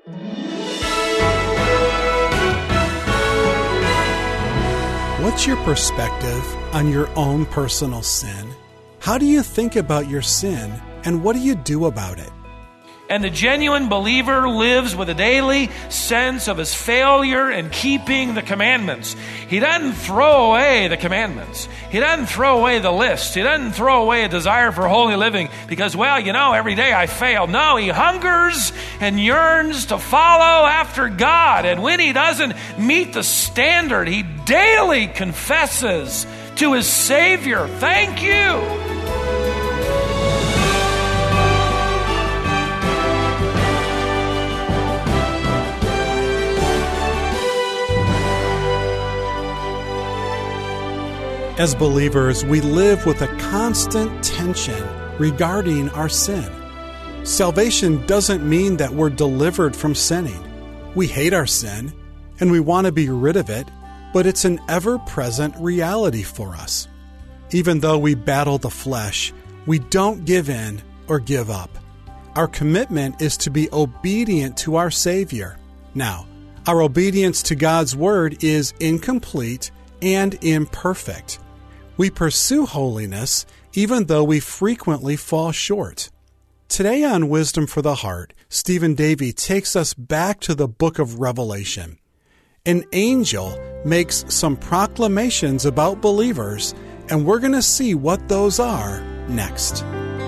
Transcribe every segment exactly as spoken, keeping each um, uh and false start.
What's your perspective on your own personal sin? How do you think about your sin, and what do you do about it? And the genuine believer lives with a daily sense of his failure in keeping the commandments. He doesn't throw away the commandments. He doesn't throw away the list. He doesn't throw away a desire for holy living because, well, you know, every day I fail. No, he hungers and yearns to follow after God. And when he doesn't meet the standard, he daily confesses to his Savior, "Thank you." As believers, we live with a constant tension regarding our sin. Salvation doesn't mean that we're delivered from sinning. We hate our sin, and we want to be rid of it, but it's an ever-present reality for us. Even though we battle the flesh, we don't give in or give up. Our commitment is to be obedient to our Savior. Now, our obedience to God's Word is incomplete and imperfect. We pursue holiness even though we frequently fall short. Today on Wisdom for the Heart, Stephen Davey takes us back to the book of Revelation. An angel makes some proclamations about believers, and we're going to see what those are next.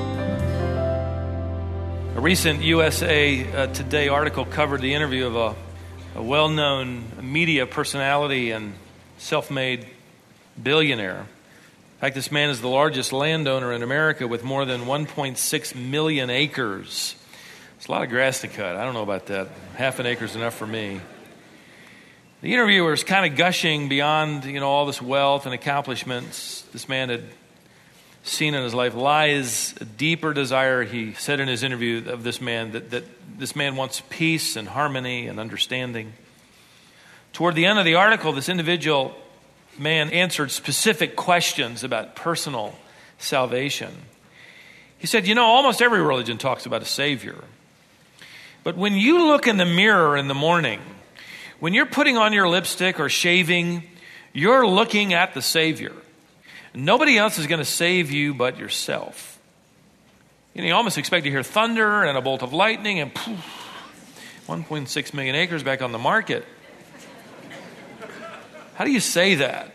A recent U S A uh, Today article covered the interview of a, a well-known media personality and self-made billionaire. In fact, this man is the largest landowner in America with more than one point six million acres. It's a lot of grass to cut. I don't know about that. Half an acre is enough for me. The interviewer is kind of gushing beyond, you know, all this wealth and accomplishments this man had seen in his life. Lies a deeper desire, he said in his interview of this man, that, that this man wants peace and harmony and understanding. Toward the end of the article, this individual man answered specific questions about personal salvation. He said, you know, almost every religion talks about a Savior. But when you look in the mirror in the morning, when you're putting on your lipstick or shaving, you're looking at the Savior. Nobody else is going to save you but yourself. You know, you almost expect to hear thunder and a bolt of lightning and poof, one point six million acres back on the market. How do you say that?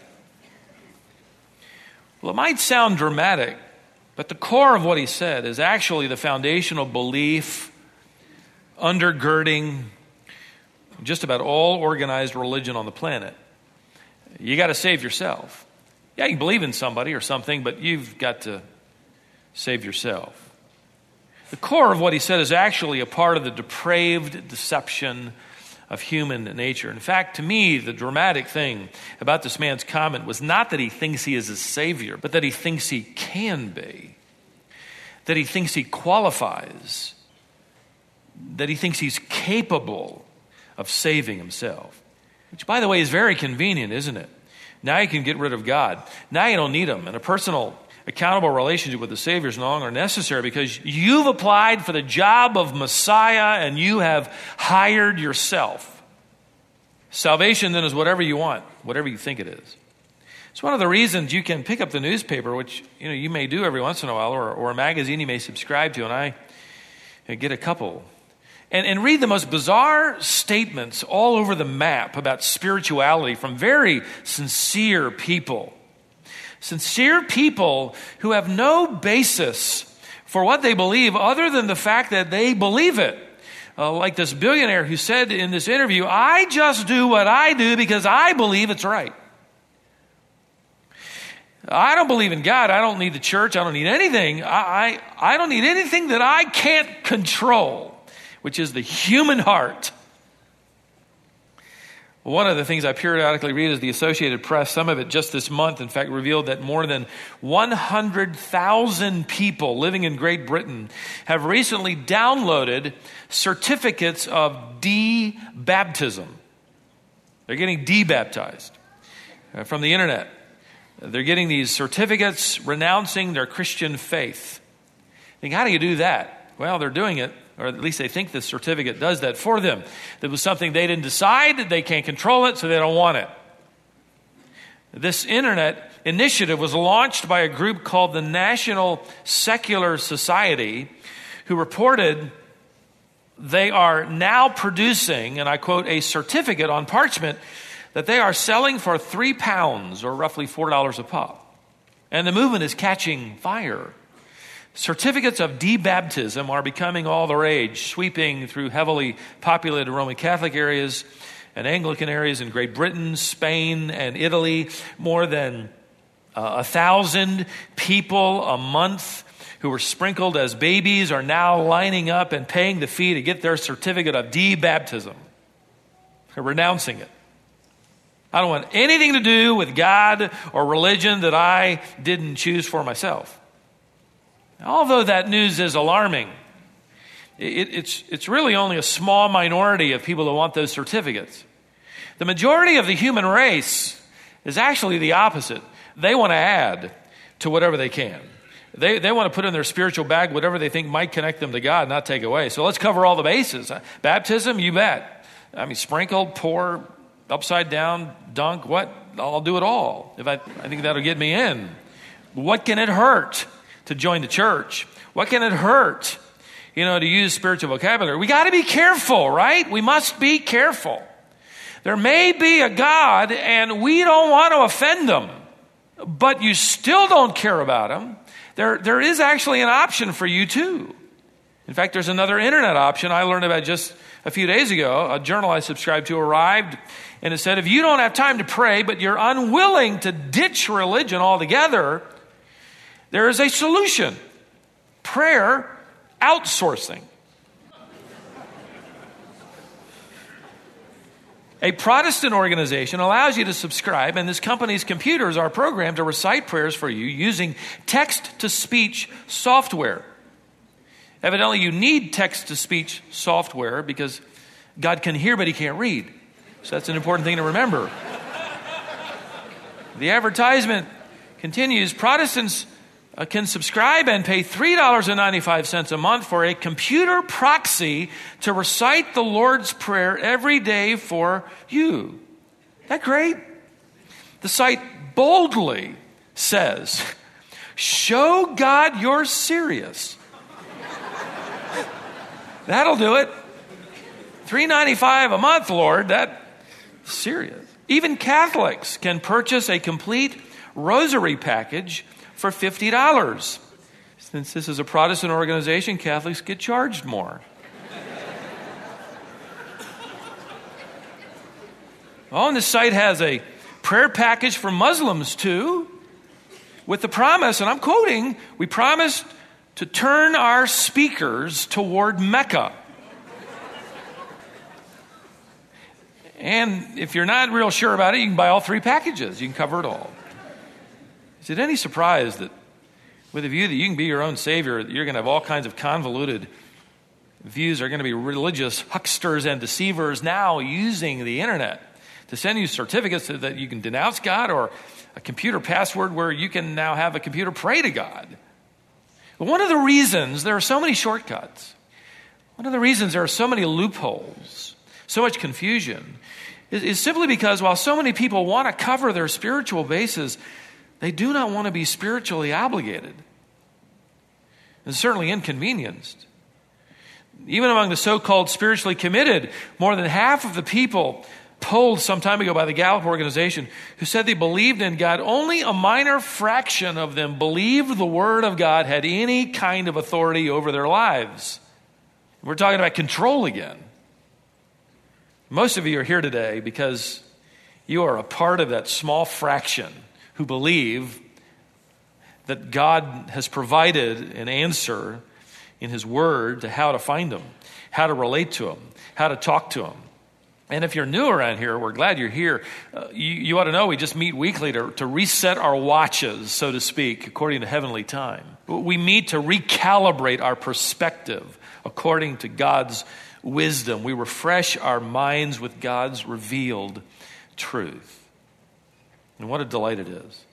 Well, it might sound dramatic, but the core of what he said is actually the foundational belief undergirding just about all organized religion on the planet. You got to save yourself. Yeah, you believe in somebody or something, but you've got to save yourself. The core of what he said is actually a part of the depraved deception of human nature. In fact, to me, the dramatic thing about this man's comment was not that he thinks he is a savior, but that he thinks he can be, that he thinks he qualifies, that he thinks he's capable of saving himself. Which, by the way, is very convenient, isn't it? Now you can get rid of God. Now you don't need him. And a personal, accountable relationship with the Savior is no longer necessary because you've applied for the job of Messiah and you have hired yourself. Salvation then is whatever you want, whatever you think it is. It's one of the reasons you can pick up the newspaper, which you know you may do every once in a while, or, or a magazine you may subscribe to, and I get a couple. And, and read the most bizarre statements all over the map about spirituality from very sincere people. Sincere people who have no basis for what they believe other than the fact that they believe it. Uh, like this billionaire who said in this interview, I just do what I do because I believe it's right. I don't believe in God. I don't need the church. I don't need anything. I, I, I don't need anything that I can't control, which is the human heart. One of the things I periodically read is the Associated Press. Some of it just this month, in fact, revealed that more than one hundred thousand people living in Great Britain have recently downloaded certificates of de-baptism. They're getting de-baptized uh, from the internet. They're getting these certificates renouncing their Christian faith. Think, how do you do that? Well, they're doing it or at least they think the certificate does that for them. That was something they didn't decide, they can't control it, so they don't want it. This internet initiative was launched by a group called the National Secular Society, who reported they are now producing, and I quote, a certificate on parchment that they are selling for three pounds, or roughly four dollars a pop. And the movement is catching fire. Certificates of debaptism are becoming all the rage, sweeping through heavily populated Roman Catholic areas and Anglican areas in Great Britain, Spain, and Italy. More than uh, a thousand people a month who were sprinkled as babies are now lining up and paying the fee to get their certificate of debaptism. They're renouncing it. I don't want anything to do with God or religion that I didn't choose for myself. Although that news is alarming, it, it's, it's really only a small minority of people who want those certificates. The majority of the human race is actually the opposite. They want to add to whatever they can. They, they want to put in their spiritual bag whatever they think might connect them to God, not take away. So let's cover all the bases. Baptism, you bet. I mean, sprinkled, pour, upside down, dunk, what? I'll do it all. If I, I think that'll get me in. What can it hurt to join the church? What can it hurt, you know, to use spiritual vocabulary? We got to be careful, right? We must be careful. There may be a God and we don't want to offend them, but you still don't care about him. There, there is actually an option for you too. In fact, there's another internet option I learned about just a few days ago. A journal I subscribed to arrived, and it said, if you don't have time to pray, but you're unwilling to ditch religion altogether, there is a solution. Prayer outsourcing. A Protestant organization allows you to subscribe, and this company's computers are programmed to recite prayers for you using text-to-speech software. Evidently, you need text-to-speech software because God can hear, but he can't read. So that's an important thing to remember. The advertisement continues. Protestants uh, can subscribe and pay three dollars and ninety-five cents a month for a computer proxy to recite the Lord's Prayer every day for you. Isn't that great? The site boldly says, show God you're serious. That'll do it. three dollars and ninety-five cents a month, Lord. That's serious. Even Catholics can purchase a complete rosary package for fifty dollars. Since this is a Protestant organization, Catholics get charged more. Oh, and this site has a prayer package for Muslims too, with the promise, and I'm quoting, we promised to turn our speakers toward Mecca. And if you're not real sure about it, you can buy all three packages. You can cover it all. Is it any surprise that with a view that you can be your own savior, that you're going to have all kinds of convoluted views, are going to be religious hucksters and deceivers now using the internet to send you certificates so that you can denounce God, or a computer password where you can now have a computer pray to God? But one of the reasons there are so many shortcuts, one of the reasons there are so many loopholes, so much confusion, is, is simply because while so many people want to cover their spiritual bases, they do not want to be spiritually obligated and certainly inconvenienced. Even among the so-called spiritually committed, more than half of the people polled some time ago by the Gallup organization who said they believed in God, only a minor fraction of them believed the Word of God had any kind of authority over their lives. We're talking about control again. Most of you are here today because you are a part of that small fraction who believe that God has provided an answer in His Word to how to find Him, how to relate to Him, how to talk to Him. And if you're new around here, we're glad you're here. Uh, you, you ought to know we just meet weekly to, to reset our watches, so to speak, according to heavenly time. We meet to recalibrate our perspective according to God's wisdom. We refresh our minds with God's revealed truth. And what a delight it is.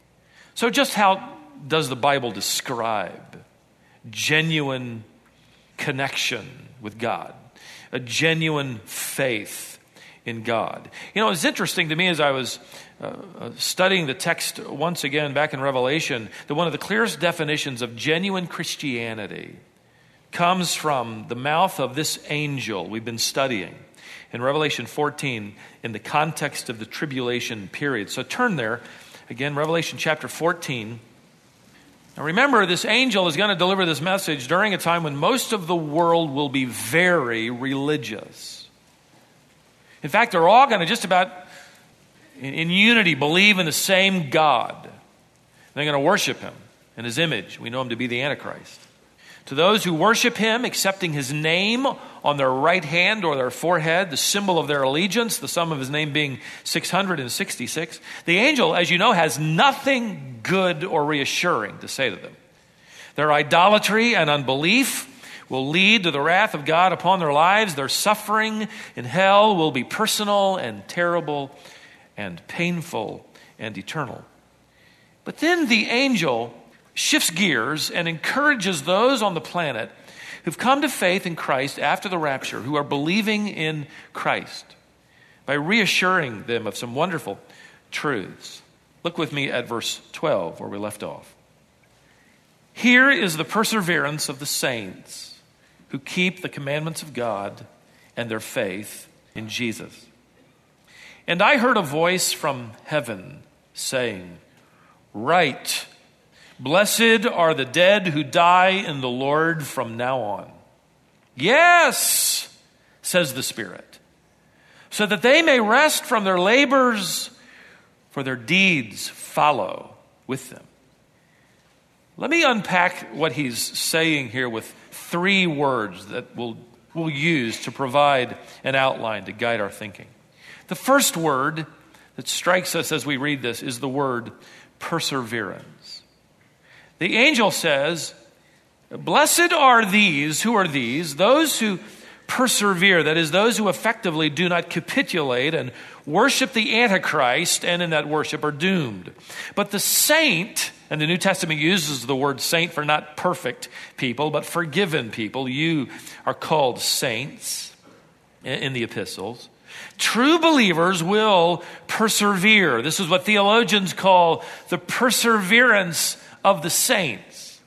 So just how does the Bible describe genuine connection with God, a genuine faith in God. You know, it's interesting to me as I was uh, studying the text once again back in Revelation, that one of the clearest definitions of genuine Christianity comes from the mouth of this angel we've been studying in Revelation fourteen in the context of the tribulation period. So turn there, again, Revelation chapter fourteen. Now remember, this angel is going to deliver this message during a time when most of the world will be very religious. In fact, they're all going to just about, in, in unity, believe in the same God. They're going to worship him in his image. We know him to be the Antichrist. To those who worship him, accepting his name on their right hand or their forehead, the symbol of their allegiance, the sum of his name being six hundred sixty-six, the angel, as you know, has nothing good or reassuring to say to them. Their idolatry and unbelief will lead to the wrath of God upon their lives. Their suffering in hell will be personal and terrible and painful and eternal. But then the angel shifts gears and encourages those on the planet who've come to faith in Christ after the rapture, who are believing in Christ, by reassuring them of some wonderful truths. Look with me at verse twelve, where we left off. Here is the perseverance of the saints who keep the commandments of God and their faith in Jesus. And I heard a voice from heaven saying, "Write, blessed are the dead who die in the Lord from now on." Yes, says the Spirit, so that they may rest from their labors, for their deeds follow with them. Let me unpack what he's saying here with three words that we'll, we'll use to provide an outline to guide our thinking. The first word that strikes us as we read this is the word perseverance. The angel says, "Blessed are these," who are these? Those who persevere, that is, those who effectively do not capitulate and worship the Antichrist, and in that worship are doomed. But the saint, and the New Testament uses the word saint for not perfect people, but forgiven people. You are called saints in the epistles. True believers will persevere. This is what theologians call the perseverance of the saints.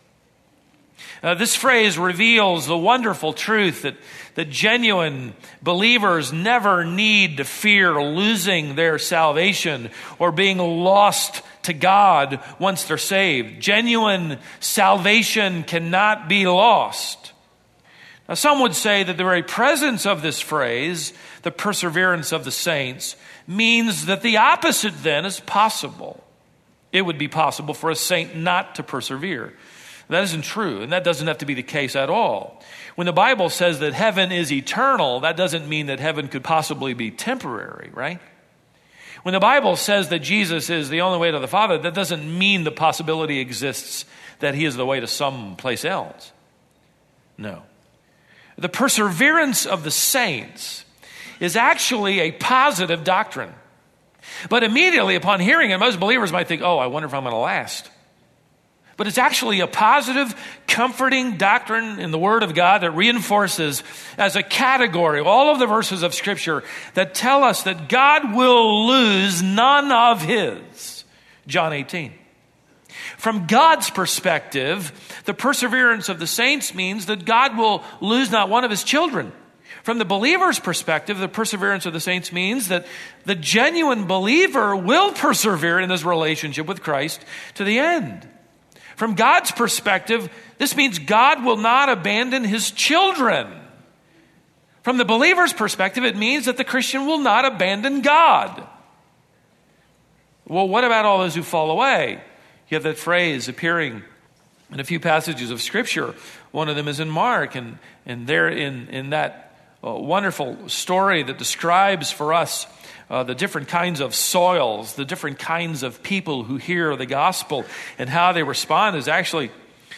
Uh, this phrase reveals the wonderful truth that, that genuine believers never need to fear losing their salvation or being lost to God once they're saved. Genuine salvation cannot be lost. Now, some would say that the very presence of this phrase, the perseverance of the saints, means that the opposite then is possible. It would be possible for a saint not to persevere. That isn't true, and that doesn't have to be the case at all. When the Bible says that heaven is eternal, that doesn't mean that heaven could possibly be temporary, right? When the Bible says that Jesus is the only way to the Father, that doesn't mean the possibility exists that he is the way to some place else. No. The perseverance of the saints is actually a positive doctrine. But immediately upon hearing it, most believers might think, oh, I wonder if I'm going to last. But it's actually a positive, comforting doctrine in the Word of God that reinforces as a category all of the verses of Scripture that tell us that God will lose none of his. John eighteen. From God's perspective, the perseverance of the saints means that God will lose not one of his children. From the believer's perspective, the perseverance of the saints means that the genuine believer will persevere in his relationship with Christ to the end. From God's perspective, this means God will not abandon his children. From the believer's perspective, it means that the Christian will not abandon God. Well, what about all those who fall away? You have that phrase appearing in a few passages of Scripture. One of them is in Mark, and, and there in, in that uh, wonderful story that describes for us uh, the different kinds of soils, the different kinds of people who hear the gospel, and how they respond is actually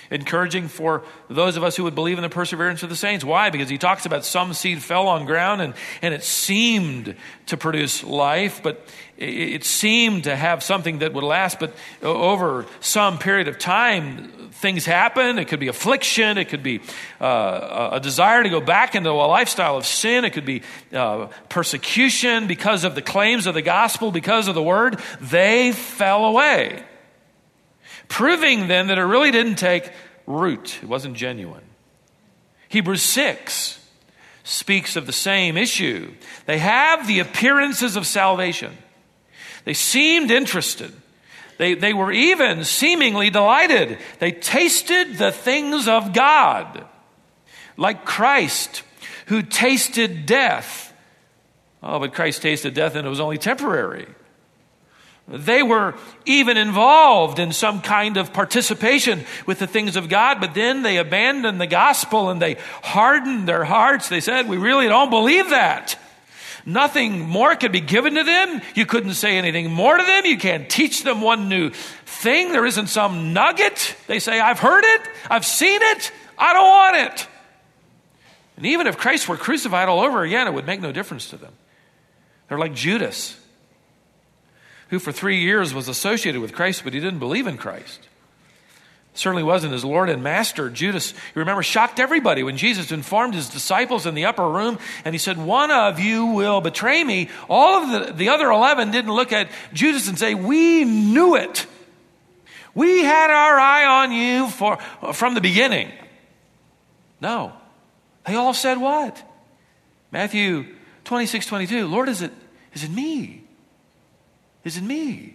encouraging for those of us who would believe in the perseverance of the saints. Why? Because he talks about some seed fell on ground and, and it seemed to produce life, but it seemed to have something that would last. But over some period of time, things happen. It could be affliction. It could be uh, a desire to go back into a lifestyle of sin. It could be uh, persecution because of the claims of the gospel, because of the word. They fell away. Proving then that it really didn't take root. It wasn't genuine. Hebrews six speaks of the same issue. They have the appearances of salvation. They seemed interested. They, they were even seemingly delighted. They tasted the things of God, like Christ, who tasted death. Oh, but Christ tasted death and it was only temporary. They were even involved in some kind of participation with the things of God, but then they abandoned the gospel and they hardened their hearts. They said, we really don't believe that. Nothing more could be given to them. You couldn't say anything more to them. You can't teach them one new thing. There isn't some nugget. They say, I've heard it. I've seen it. I don't want it. And even if Christ were crucified all over again, it would make no difference to them. They're like Judas, who for three years was associated with Christ, but he didn't believe in Christ. Certainly wasn't his Lord and Master. Judas, you remember, shocked everybody when Jesus informed his disciples in the upper room, and he said, one of you will betray me. All of the, the other eleven didn't look at Judas and say, we knew it. We had our eye on you for, from the beginning. No. They all said what? Matthew twenty-six, twenty-two, Lord, is it, is it me? Is it me?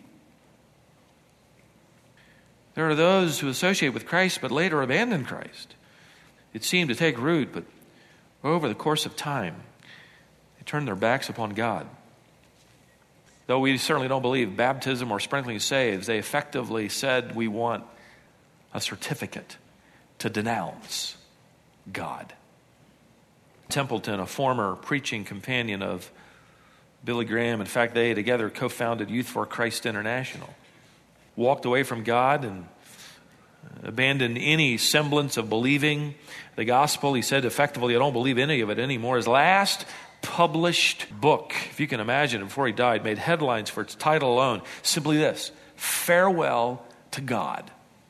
There are those who associate with Christ but later abandon Christ. It seemed to take root, but over the course of time, they turned their backs upon God. Though we certainly don't believe baptism or sprinkling saves, they effectively said we want a certificate to denounce God. Templeton, a former preaching companion of Billy Graham, in fact, they together co-founded Youth for Christ International, walked away from God and abandoned any semblance of believing the gospel. He said effectively, I don't believe any of it anymore. His last published book, if you can imagine it, before he died, made headlines for its title alone. Simply this: Farewell to God.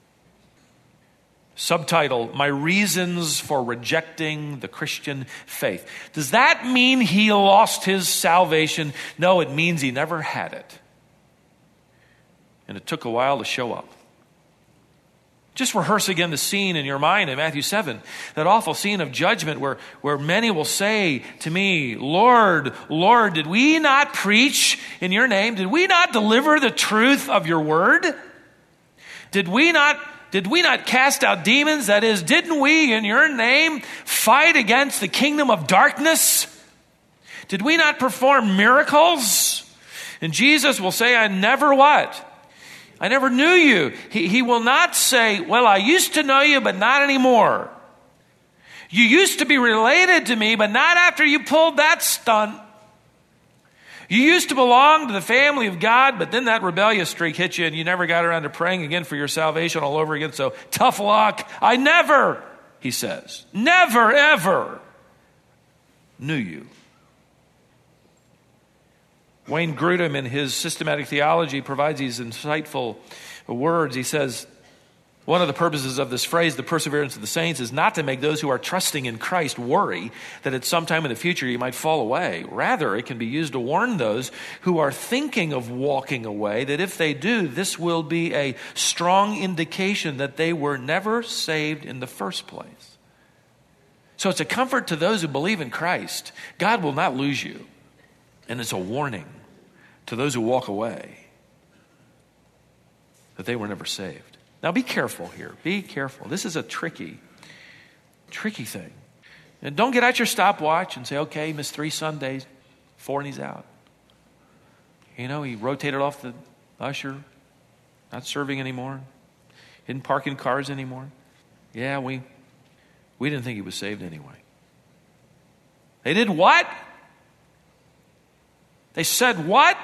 Subtitle, My Reasons for Rejecting the Christian Faith. Does that mean he lost his salvation? No, it means he never had it. And it took a while to show up. Just rehearse again the scene in your mind in Matthew seven, that awful scene of judgment where, where many will say to me, Lord, Lord, did we not preach in your name? Did we not deliver the truth of your word? Did we not, did we not cast out demons? That is, didn't we in your name fight against the kingdom of darkness? Did we not perform miracles? And Jesus will say, I never what? I never knew you. He, he will not say, well, I used to know you, but not anymore. You used to be related to me, but not after you pulled that stunt. You used to belong to the family of God, but then that rebellious streak hit you and you never got around to praying again for your salvation all over again. So tough luck. I never, he says, never, ever knew you. Wayne Grudem, in his systematic theology, provides these insightful words. He says, one of the purposes of this phrase, the perseverance of the saints, is not to make those who are trusting in Christ worry that at some time in the future you might fall away. Rather, it can be used to warn those who are thinking of walking away that if they do, this will be a strong indication that they were never saved in the first place. So it's a comfort to those who believe in Christ. God will not lose you. And it's a warning to those who walk away that they were never saved. Now be careful here. Be careful. This is a tricky, tricky thing. And don't get out your stopwatch and say, okay, he missed three Sundays, four and he's out. You know, he rotated off the usher, not serving anymore, didn't park in cars anymore. Yeah, we, we didn't think he was saved anyway. They did what? They said what?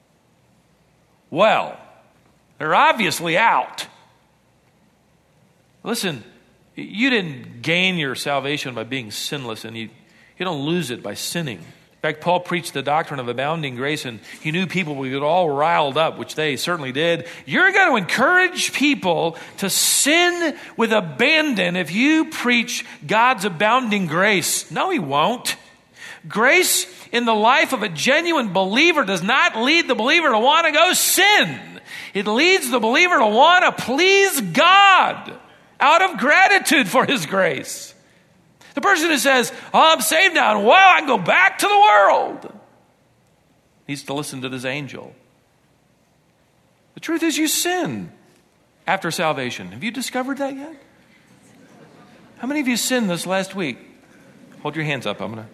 Well, they're obviously out. Listen, you didn't gain your salvation by being sinless, and you, you don't lose it by sinning. In fact, Paul preached the doctrine of abounding grace, and he knew people would get all riled up, which they certainly did. You're going to encourage people to sin with abandon if you preach God's abounding grace. No, he won't. Grace in the life of a genuine believer does not lead the believer to want to go sin. It leads the believer to want to please God out of gratitude for his grace. The person who says, oh, I'm saved now, and wow, I can go back to the world, needs to listen to this angel. The truth is, you sin after salvation. Have you discovered that yet? How many of you sinned this last week? Hold your hands up. I'm going to.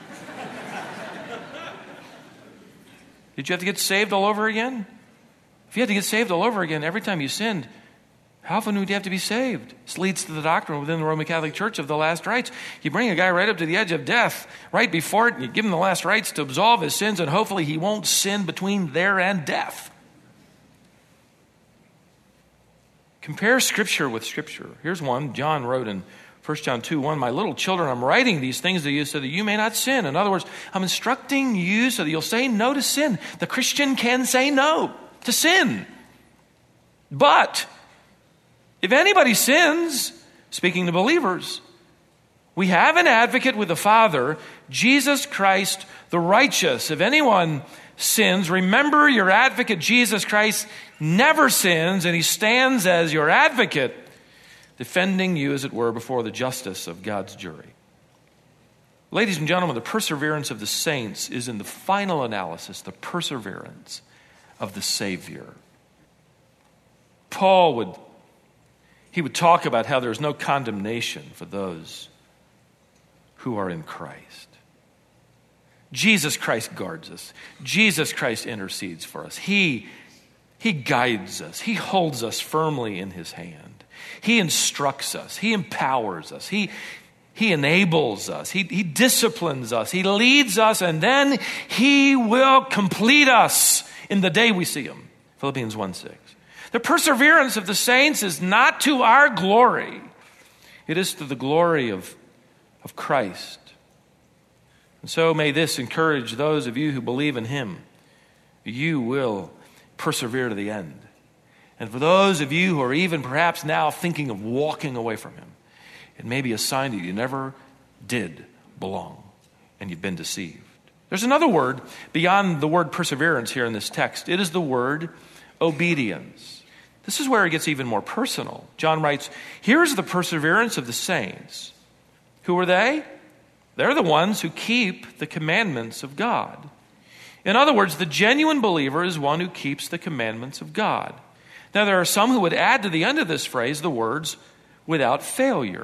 Did you have to get saved all over again? If you had to get saved all over again every time you sinned, how often would you have to be saved? This leads to the doctrine within the Roman Catholic Church of the last rites. You bring a guy right up to the edge of death, right before it, and you give him the last rites to absolve his sins, and hopefully he won't sin between there and death. Compare Scripture with Scripture. Here's one John wrote in First John two one, my little children, I'm writing these things to you so that you may not sin. In other words, I'm instructing you so that you'll say no to sin. The Christian can say no to sin. But if anybody sins, speaking to believers, we have an advocate with the Father, Jesus Christ the righteous. If anyone sins, remember your advocate, Jesus Christ, never sins, and he stands as your advocate, defending you, as it were, before the justice of God's jury. Ladies and gentlemen, the perseverance of the saints is in the final analysis, the perseverance of the Savior. Paul would, he would talk about how there's no condemnation for those who are in Christ. Jesus Christ guards us. Jesus Christ intercedes for us. He, he guides us. He holds us firmly in his hand. He instructs us. He empowers us. He, he enables us. He, he disciplines us. He leads us, and then he will complete us in the day we see him. Philippians one six. The perseverance of the saints is not to our glory. It is to the glory of, of Christ. And so may this encourage those of you who believe in him. You will persevere to the end. And for those of you who are even perhaps now thinking of walking away from him, it may be a sign that you never did belong and you've been deceived. There's another word beyond the word perseverance here in this text. It is the word obedience. This is where it gets even more personal. John writes, here's the perseverance of the saints. Who are they? They're the ones who keep the commandments of God. In other words, the genuine believer is one who keeps the commandments of God. Now, there are some who would add to the end of this phrase the words, without failure.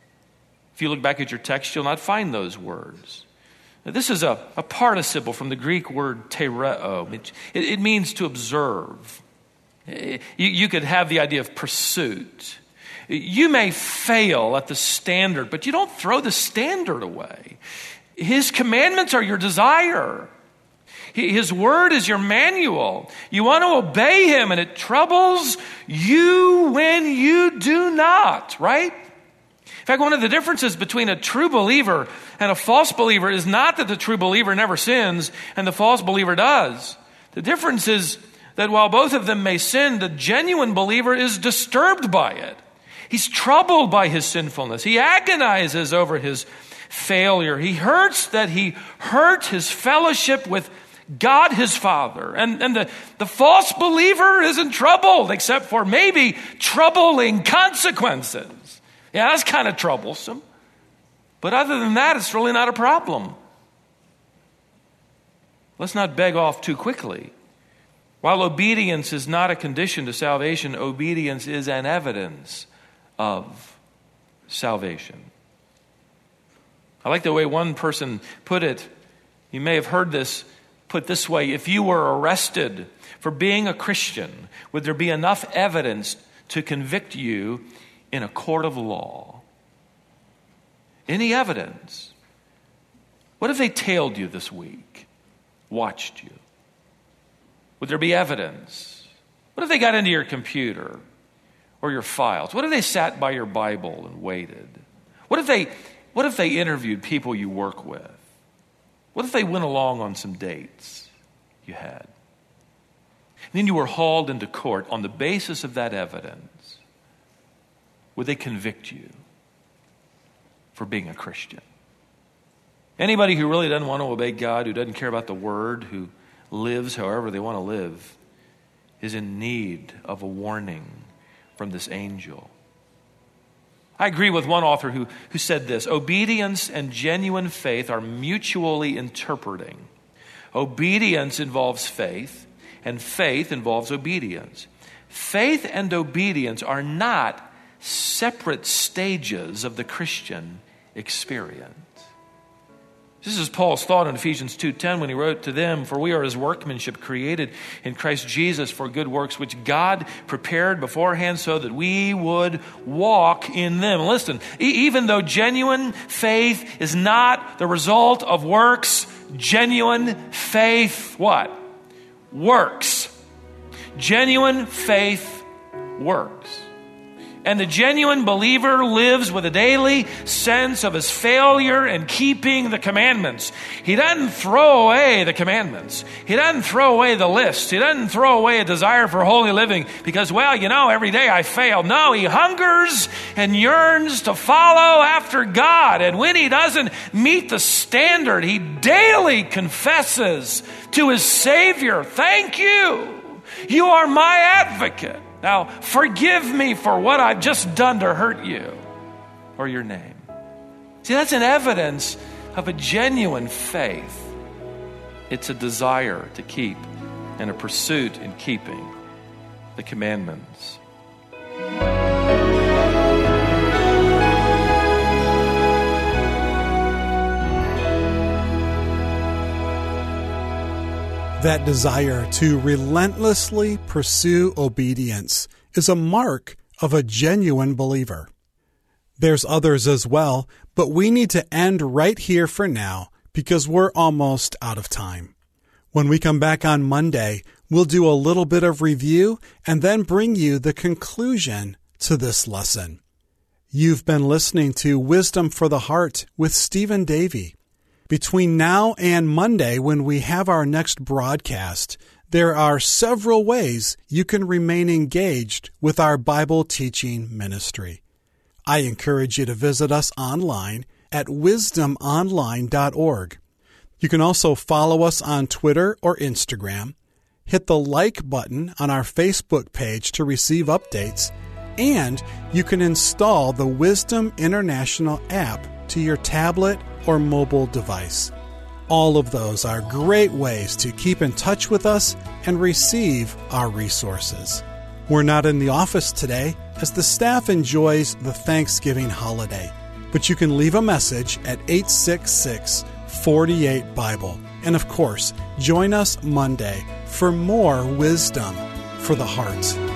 If you look back at your text, you'll not find those words. Now, this is a, a participle from the Greek word tereo. It, it, it means to observe. You, you could have the idea of pursuit. You may fail at the standard, but you don't throw the standard away. His commandments are your desire. His word is your manual. You want to obey him, and it troubles you when you do not, right? In fact, one of the differences between a true believer and a false believer is not that the true believer never sins and the false believer does. The difference is that while both of them may sin, the genuine believer is disturbed by it. He's troubled by his sinfulness. He agonizes over his failure. He hurts that he hurt his fellowship with God his Father. And, and the, the false believer isn't troubled except for maybe troubling consequences. Yeah, that's kind of troublesome. But other than that, it's really not a problem. Let's not beg off too quickly. While obedience is not a condition to salvation, obedience is an evidence of salvation. I like the way one person put it. You may have heard this put this way: if you were arrested for being a Christian, would there be enough evidence to convict you in a court of law? Any evidence? What if they tailed you this week, watched you? Would there be evidence? What if they got into your computer? or your files? What if they sat by your Bible and waited? What if they, what if they interviewed people you work with? What if they went along on some dates you had? And then you were hauled into court on the basis of that evidence. Would they convict you for being a Christian? Anybody who really doesn't want to obey God, who doesn't care about the Word, who lives however they want to live, is in need of a warning from this angel. I agree with one author who, who said this: obedience and genuine faith are mutually interpreting. Obedience involves faith, and faith involves obedience. Faith and obedience are not separate stages of the Christian experience. This is Paul's thought in Ephesians two ten when he wrote to them, "For we are his workmanship, created in Christ Jesus for good works, which God prepared beforehand so that we would walk in them." Listen, e- even though genuine faith is not the result of works, genuine faith, what? Works. Genuine faith works. And the genuine believer lives with a daily sense of his failure in keeping the commandments. He doesn't throw away the commandments. He doesn't throw away the list. He doesn't throw away a desire for holy living because, well, you know, every day I fail. No, he hungers and yearns to follow after God. And when he doesn't meet the standard, he daily confesses to his Savior, "Thank you. You are my advocate. Now, forgive me for what I've just done to hurt you or your name." See, that's an evidence of a genuine faith. It's a desire to keep and a pursuit in keeping the commandments. That desire to relentlessly pursue obedience is a mark of a genuine believer. There's others as well, but we need to end right here for now because we're almost out of time. When we come back on Monday, we'll do a little bit of review and then bring you the conclusion to this lesson. You've been listening to Wisdom for the Heart with Stephen Davey. Between now and Monday, when we have our next broadcast, there are several ways you can remain engaged with our Bible teaching ministry. I encourage you to visit us online at wisdom online dot org. You can also follow us on Twitter or Instagram, hit the like button on our Facebook page to receive updates, and you can install the Wisdom International app to your tablet or mobile device. All of those are great ways to keep in touch with us and receive our resources. We're not in the office today as the staff enjoys the Thanksgiving holiday, but you can leave a message at eight six six, four eight, Bible. And of course, join us Monday for more Wisdom for the Heart.